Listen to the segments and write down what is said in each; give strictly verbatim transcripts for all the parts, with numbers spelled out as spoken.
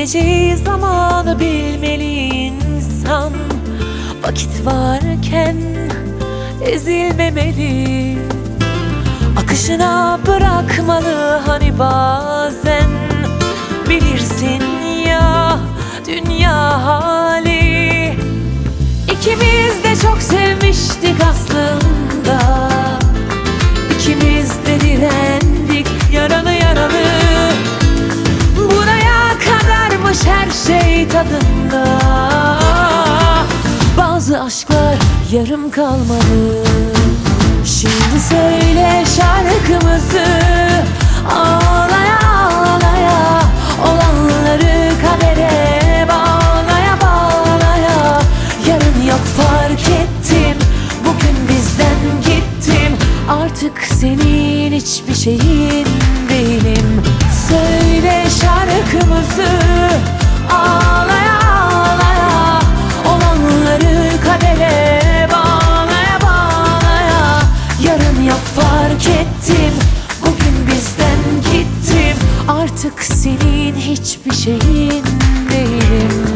Gideceği zamanı bilmeli insan. Vakit varken ezilmemeli, akışına bırakmalı hani bazen. Bilirsin ya dünya hali, İkimiz de çok sevmiştik aslında. İkimiz de direndik yaralı yaralı. Buraya kadarmış her şey tadında. Bazı aşklar yarım kalmalı. Şimdi söyle şarkımızı, ağlaya ağlaya olanları kadere bağlaya bağlaya. Yarın yok fark ettim, bugün bizden gittim. Artık senin hiçbir şeyin değilim. Söyle şarkımızı, ağlaya ağlaya olanları kadere bağlaya bağlaya. Yarın yok fark ettim, bugün bizden gittim. Artık senin hiçbir şeyin değilim.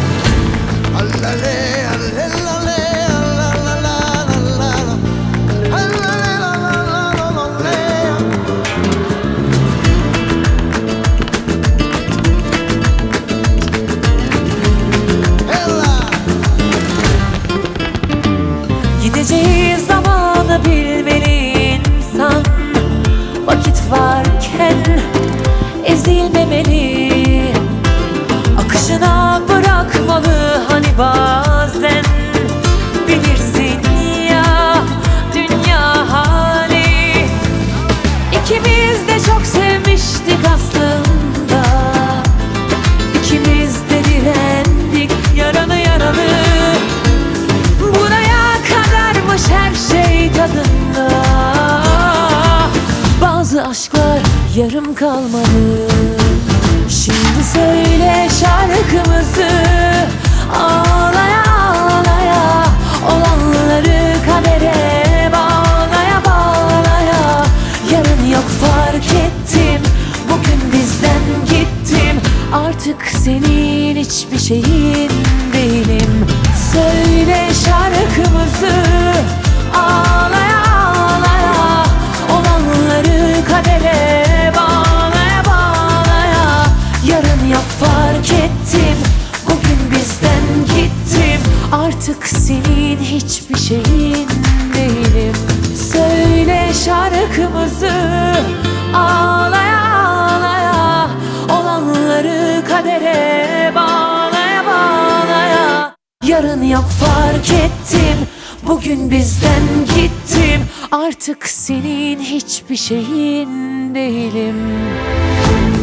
Gideceği zamanı bilmeli insan. Vakit varken ezilmemeli, akışına bırakmalı hani bazen. Bilirsin ya dünya hali, İkimiz de çok sevmiştik aslında. İkimiz de direndik yaralı yaralı. Buraya kadarmış her şey tadında. Bazı aşklar yarım kalmalı. Şimdi söyle şarkımızı, ağlaya ağlaya olanları kadere bağlaya bağlaya. Yarın yok fark ettim, bugün bizden gittim. Artık senin hiçbir şeyin değilim. Söyle şarkımızı, ağlaya ağlaya olanları kadere bağlaya bağlaya. Yarın yok fark ettim, bugün bizden gittim. Artık senin hiçbir şeyin değilim. Söyle şarkımızı, ağlaya ağlaya olanları kadere bağlaya bağlaya. Yarın yok fark ettim, bugün bizden gittim. Artık senin hiçbir şeyin değilim.